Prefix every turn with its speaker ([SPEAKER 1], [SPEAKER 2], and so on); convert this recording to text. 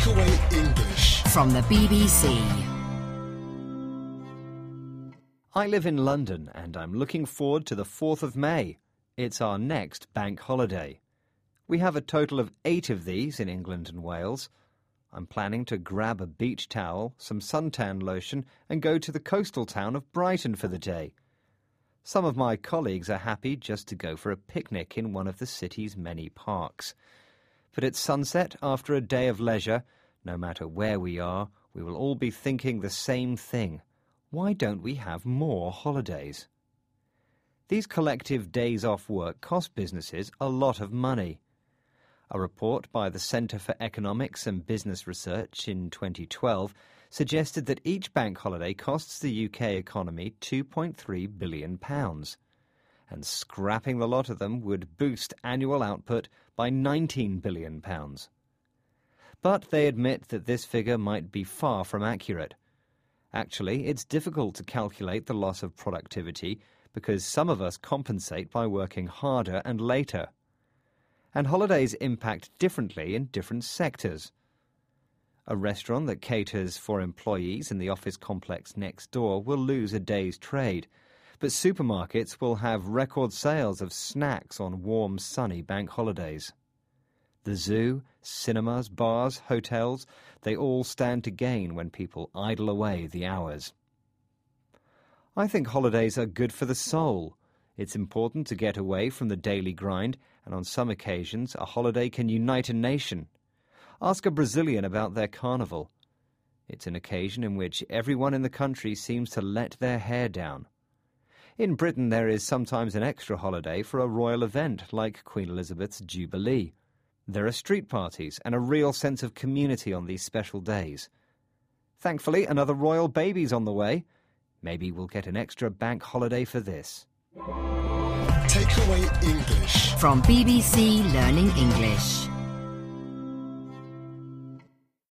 [SPEAKER 1] Takeaway English
[SPEAKER 2] from the BBC.
[SPEAKER 3] I live in London and I'm looking forward to the 4th of May. It's our next bank holiday. We have a total of 8 of these in England and Wales. I'm planning to grab a beach towel, some suntan lotion and go to the coastal town of Brighton for the day. Some of my colleagues are happy just to go for a picnic in one of the city's many parks. But at sunset, after a day of leisure, no matter where we are, we will all be thinking the same thing. Why don't we have more holidays? These collective days off work cost businesses a lot of money. A report by the Centre for Economics and Business Research in 2012 suggested that each bank holiday costs the UK economy £2.3 billion. And scrapping the lot of them would boost annual output by £19 billion. But they admit that this figure might be far from accurate. Actually, it's difficult to calculate the loss of productivity because some of us compensate by working harder and later. And holidays impact differently in different sectors. A restaurant that caters for employees in the office complex next door will lose a day's trade, but supermarkets will have record sales of snacks on warm, sunny bank holidays. The zoo, cinemas, bars, hotels, they all stand to gain when people idle away the hours. I think holidays are good for the soul. It's important to get away from the daily grind, and on some occasions a holiday can unite a nation. Ask a Brazilian about their carnival. It's an occasion in which everyone in the country seems to let their hair down. In Britain there is sometimes an extra holiday for a royal event like Queen Elizabeth's Jubilee. There are street parties and a real sense of community on these special days. Thankfully, another royal baby's on the way. Maybe we'll get an extra bank holiday for this.
[SPEAKER 1] Takeaway English
[SPEAKER 2] From BBC Learning English.